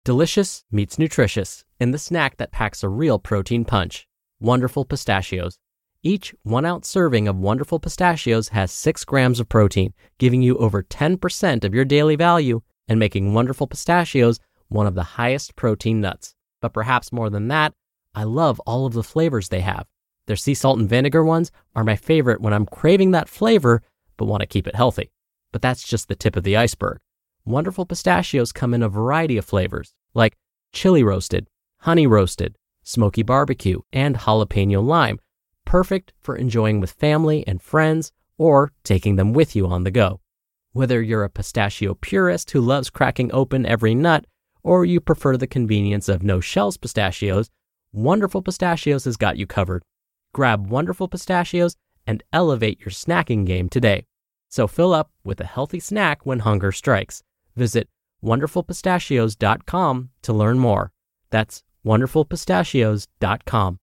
Delicious meets nutritious in the snack that packs a real protein punch. Wonderful Pistachios. Each 1-ounce serving of Wonderful Pistachios has 6 grams of protein, giving you over 10% of your daily value and making Wonderful Pistachios one of the highest protein nuts. But perhaps more than that, I love all of the flavors they have. Their sea salt and vinegar ones are my favorite when I'm craving that flavor but want to keep it healthy. But that's just the tip of the iceberg. Wonderful Pistachios come in a variety of flavors, like chili roasted, honey roasted, smoky barbecue, and jalapeno lime, perfect for enjoying with family and friends or taking them with you on the go. Whether you're a pistachio purist who loves cracking open every nut, or you prefer the convenience of no-shells pistachios, Wonderful Pistachios has got you covered. Grab Wonderful Pistachios and elevate your snacking game today. So fill up with a healthy snack when hunger strikes. Visit wonderfulpistachios.com to learn more. That's wonderfulpistachios.com.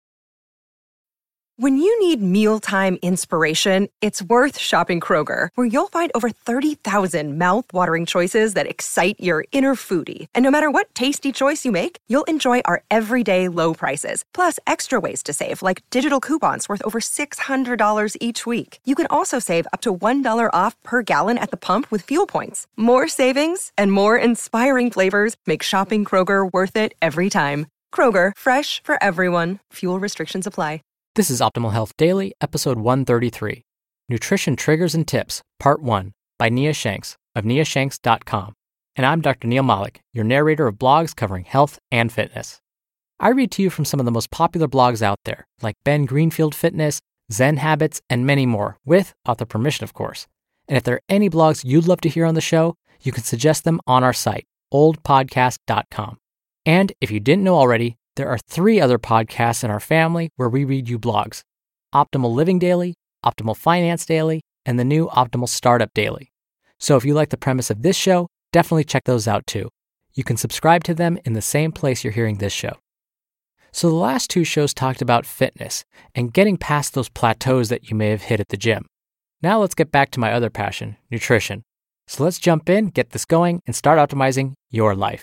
When you need mealtime inspiration, it's worth shopping Kroger, where you'll find over 30,000 mouth-watering choices that excite your inner foodie. And no matter what tasty choice you make, you'll enjoy our everyday low prices, plus extra ways to save, like digital coupons worth over $600 each week. You can also save up to $1 off per gallon at the pump with fuel points. More savings and more inspiring flavors make shopping Kroger worth it every time. Kroger, fresh for everyone. Fuel restrictions apply. This is Optimal Health Daily, episode 133, Nutrition Triggers and Tips, Part 1, by Nia Shanks of niashanks.com. And I'm Dr. Neil Malik, your narrator of blogs covering health and fitness. I read to you from some of the most popular blogs out there, like Ben Greenfield Fitness, Zen Habits, and many more, with author permission, of course. And if there are any blogs you'd love to hear on the show, you can suggest them on our site, oldpodcast.com. And if you didn't know already, there are 3 other podcasts in our family where we read you blogs: Optimal Living Daily, Optimal Finance Daily, and the new Optimal Startup Daily. So if you like the premise of this show, definitely check those out too. You can subscribe to them in the same place you're hearing this show. So the last 2 shows talked about fitness and getting past those plateaus that you may have hit at the gym. Now let's get back to my other passion, nutrition. So let's jump in, get this going, and start optimizing your life.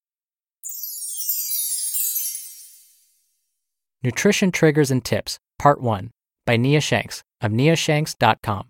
Nutrition Triggers and Tips, Part 1, by Nia Shanks of niashanks.com.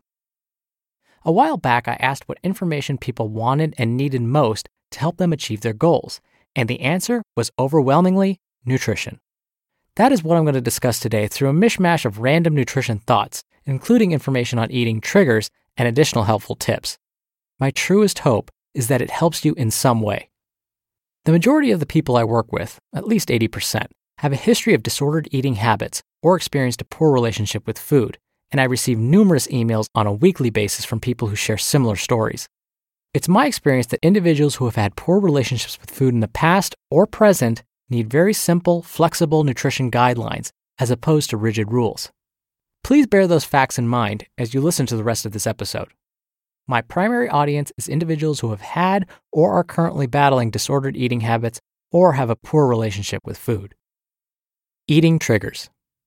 A while back, I asked what information people wanted and needed most to help them achieve their goals, and the answer was overwhelmingly nutrition. That is what I'm going to discuss today through a mishmash of random nutrition thoughts, including information on eating triggers and additional helpful tips. My truest hope is that it helps you in some way. The majority of the people I work with, at least 80%, have a history of disordered eating habits or experienced a poor relationship with food, and I receive numerous emails on a weekly basis from people who share similar stories. It's my experience that individuals who have had poor relationships with food in the past or present need very simple, flexible nutrition guidelines as opposed to rigid rules. Please bear those facts in mind as you listen to the rest of this episode. My primary audience is individuals who have had or are currently battling disordered eating habits or have a poor relationship with food. Eating triggers.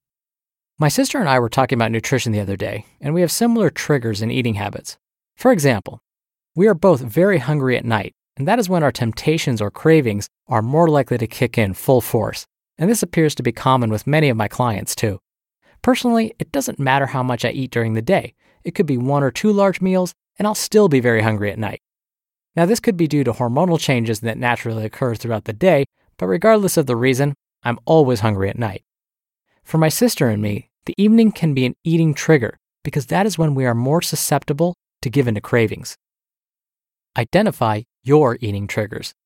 My sister and I were talking about nutrition the other day, and we have similar triggers in eating habits. For example, we are both very hungry at night, and that is when our temptations or cravings are more likely to kick in full force, and this appears to be common with many of my clients too. Personally, it doesn't matter how much I eat during the day. It could be 1 or 2 large meals, and I'll still be very hungry at night. Now, this could be due to hormonal changes that naturally occur throughout the day, but regardless of the reason, I'm always hungry at night. For my sister and me, the evening can be an eating trigger because that is when we are more susceptible to give in to cravings. Identify your eating triggers.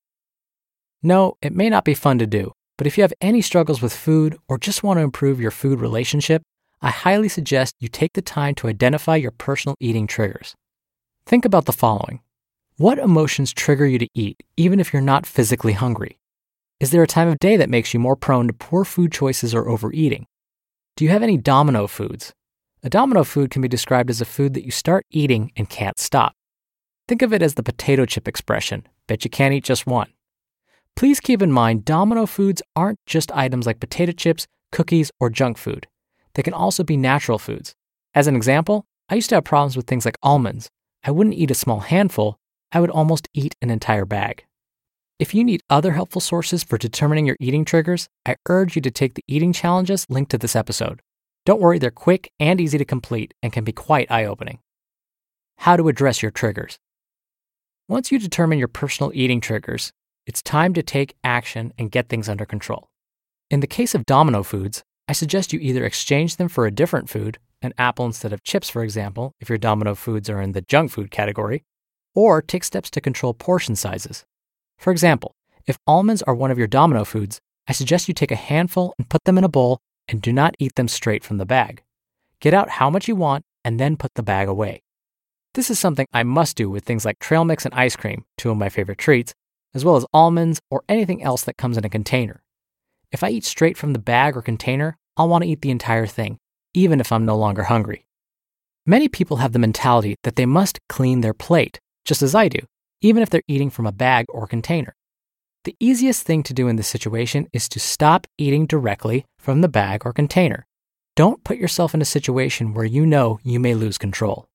No, it may not be fun to do, but if you have any struggles with food or just want to improve your food relationship, I highly suggest you take the time to identify your personal eating triggers. Think about the following. What emotions trigger you to eat even if you're not physically hungry? Is there a time of day that makes you more prone to poor food choices or overeating? Do you have any domino foods? A domino food can be described as a food that you start eating and can't stop. Think of it as the potato chip expression, bet you can't eat just one. Please keep in mind domino foods aren't just items like potato chips, cookies, or junk food. They can also be natural foods. As an example, I used to have problems with things like almonds. I wouldn't eat a small handful, I would almost eat an entire bag. If you need other helpful sources for determining your eating triggers, I urge you to take the eating challenges linked to this episode. Don't worry, they're quick and easy to complete and can be quite eye-opening. How to address your triggers. Once you determine your personal eating triggers, it's time to take action and get things under control. In the case of Domino Foods, I suggest you either exchange them for a different food, an apple instead of chips, for example, if your Domino Foods are in the junk food category, or take steps to control portion sizes. For example, if almonds are one of your Domino Foods, I suggest you take a handful and put them in a bowl and do not eat them straight from the bag. Get out how much you want and then put the bag away. This is something I must do with things like trail mix and ice cream, two of my favorite treats, as well as almonds or anything else that comes in a container. If I eat straight from the bag or container, I'll want to eat the entire thing, even if I'm no longer hungry. Many people have the mentality that they must clean their plate, just as I do, even if they're eating from a bag or container. The easiest thing to do in this situation is to stop eating directly from the bag or container. Don't put yourself in a situation where you know you may lose control.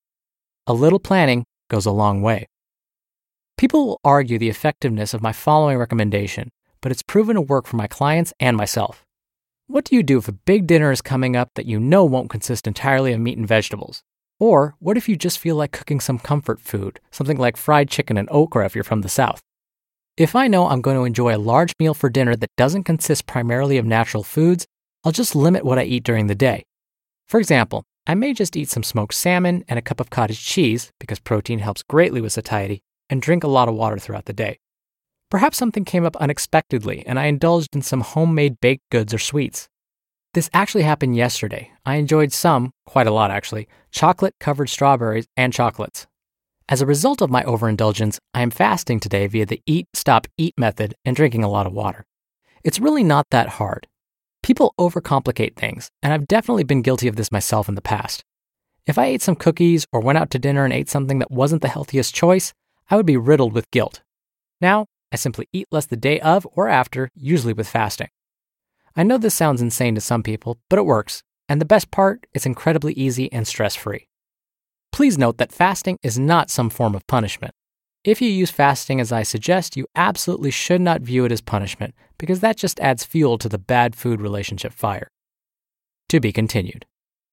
A little planning goes a long way. People will argue the effectiveness of my following recommendation, but it's proven to work for my clients and myself. What do you do if a big dinner is coming up that you know won't consist entirely of meat and vegetables? Or what if you just feel like cooking some comfort food, something like fried chicken and okra if you're from the South? If I know I'm going to enjoy a large meal for dinner that doesn't consist primarily of natural foods, I'll just limit what I eat during the day. For example, I may just eat some smoked salmon and a cup of cottage cheese, because protein helps greatly with satiety, and drink a lot of water throughout the day. Perhaps something came up unexpectedly and I indulged in some homemade baked goods or sweets. This actually happened yesterday. I enjoyed quite a lot actually, chocolate-covered strawberries and chocolates. As a result of my overindulgence, I am fasting today via the eat, stop, eat method and drinking a lot of water. It's really not that hard. People overcomplicate things, and I've definitely been guilty of this myself in the past. If I ate some cookies or went out to dinner and ate something that wasn't the healthiest choice, I would be riddled with guilt. Now, I simply eat less the day of or after, usually with fasting. I know this sounds insane to some people, but it works, and the best part, it's incredibly easy and stress-free. Please note that fasting is not some form of punishment. If you use fasting as I suggest, you absolutely should not view it as punishment, because that just adds fuel to the bad food relationship fire. To be continued.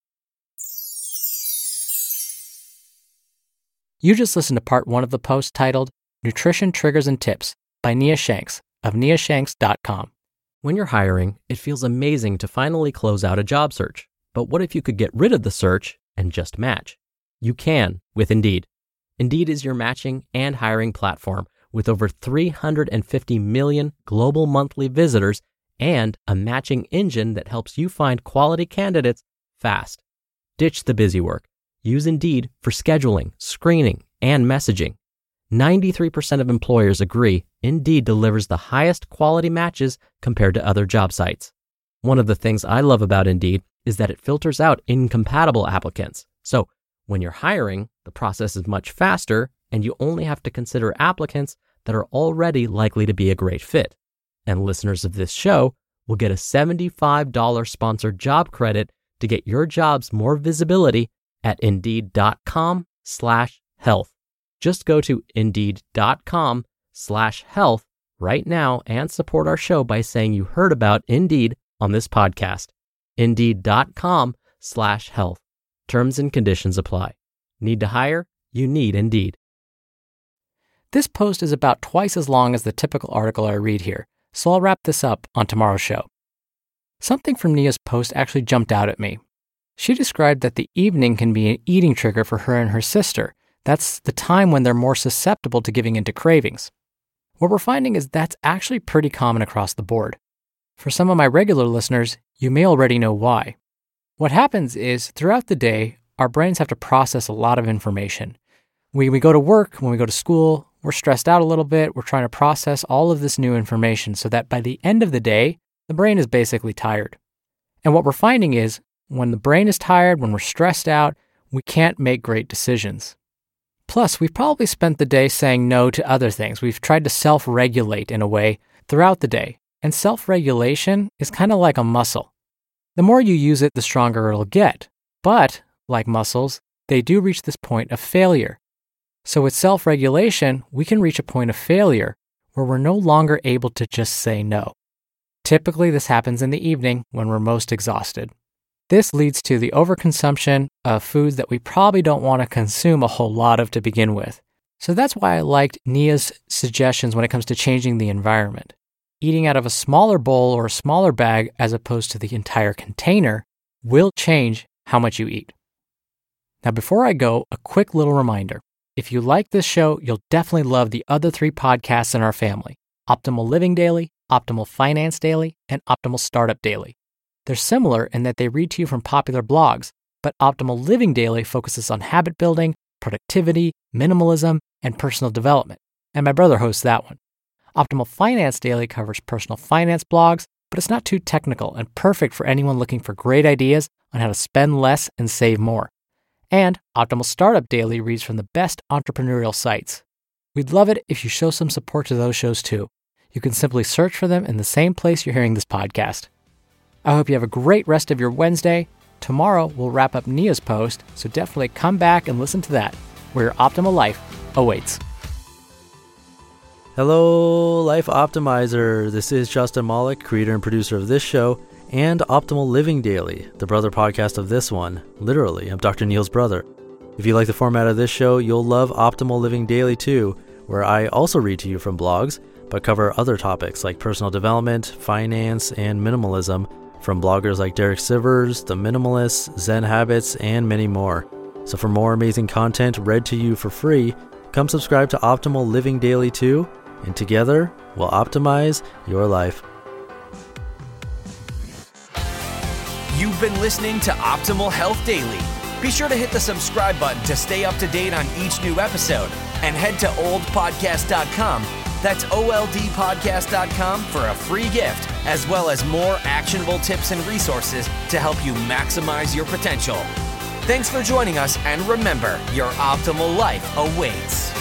You just listened to part 1 of the post titled Nutrition Triggers and Tips by Nia Shanks of niashanks.com. When you're hiring, it feels amazing to finally close out a job search. But what if you could get rid of the search and just match? You can with Indeed. Indeed is your matching and hiring platform with over 350 million global monthly visitors and a matching engine that helps you find quality candidates fast. Ditch the busy work. Use Indeed for scheduling, screening, and messaging. 93% of employers agree Indeed delivers the highest quality matches compared to other job sites. One of the things I love about Indeed is that it filters out incompatible applicants. So when you're hiring, the process is much faster and you only have to consider applicants that are already likely to be a great fit. And listeners of this show will get a $75 sponsored job credit to get your jobs more visibility at Indeed.com/health. Just go to Indeed.com/health right now and support our show by saying you heard about Indeed on this podcast. Indeed.com/health. Terms and conditions apply. Need to hire? You need Indeed. This post is about twice as long as the typical article I read here, so I'll wrap this up on tomorrow's show. Something from Nia's post actually jumped out at me. She described that the evening can be an eating trigger for her and her sister. That's the time when they're more susceptible to giving into cravings. What we're finding is that's actually pretty common across the board. For some of my regular listeners, you may already know why. What happens is, throughout the day, our brains have to process a lot of information. When we go to work, when we go to school, we're stressed out a little bit. We're trying to process all of this new information so that by the end of the day, the brain is basically tired. And what we're finding is, when the brain is tired, when we're stressed out, we can't make great decisions. Plus, we've probably spent the day saying no to other things. We've tried to self-regulate in a way throughout the day. And self-regulation is kind of like a muscle. The more you use it, the stronger it'll get. But, like muscles, they do reach this point of failure. So with self-regulation, we can reach a point of failure where we're no longer able to just say no. Typically, this happens in the evening when we're most exhausted. This leads to the overconsumption of foods that we probably don't want to consume a whole lot of to begin with. So that's why I liked Nia's suggestions when it comes to changing the environment. Eating out of a smaller bowl or a smaller bag as opposed to the entire container will change how much you eat. Now, before I go, a quick little reminder. If you like this show, you'll definitely love the other 3 podcasts in our family: Optimal Living Daily, Optimal Finance Daily, and Optimal Startup Daily. They're similar in that they read to you from popular blogs, but Optimal Living Daily focuses on habit building, productivity, minimalism, and personal development. And my brother hosts that one. Optimal Finance Daily covers personal finance blogs, but it's not too technical and perfect for anyone looking for great ideas on how to spend less and save more. And Optimal Startup Daily reads from the best entrepreneurial sites. We'd love it if you show some support to those shows too. You can simply search for them in the same place you're hearing this podcast. I hope you have a great rest of your Wednesday. Tomorrow we'll wrap up Nia's post, so definitely come back and listen to that, where your optimal life awaits. Hello, Life Optimizer. This is Justin Malik, creator and producer of this show and Optimal Living Daily, the brother podcast of this one. Literally, I'm Dr. Neil's brother. If you like the format of this show, you'll love Optimal Living Daily too, where I also read to you from blogs, but cover other topics like personal development, finance, and minimalism from bloggers like Derek Sivers, The Minimalists, Zen Habits, and many more. So for more amazing content read to you for free, come subscribe to Optimal Living Daily too, and together we'll optimize your life. You've been listening to Optimal Health Daily. Be sure to hit the subscribe button to stay up to date on each new episode, and head to oldpodcast.com. That's oldpodcast.com for a free gift, as well as more actionable tips and resources to help you maximize your potential. Thanks for joining us, and remember, your optimal life awaits.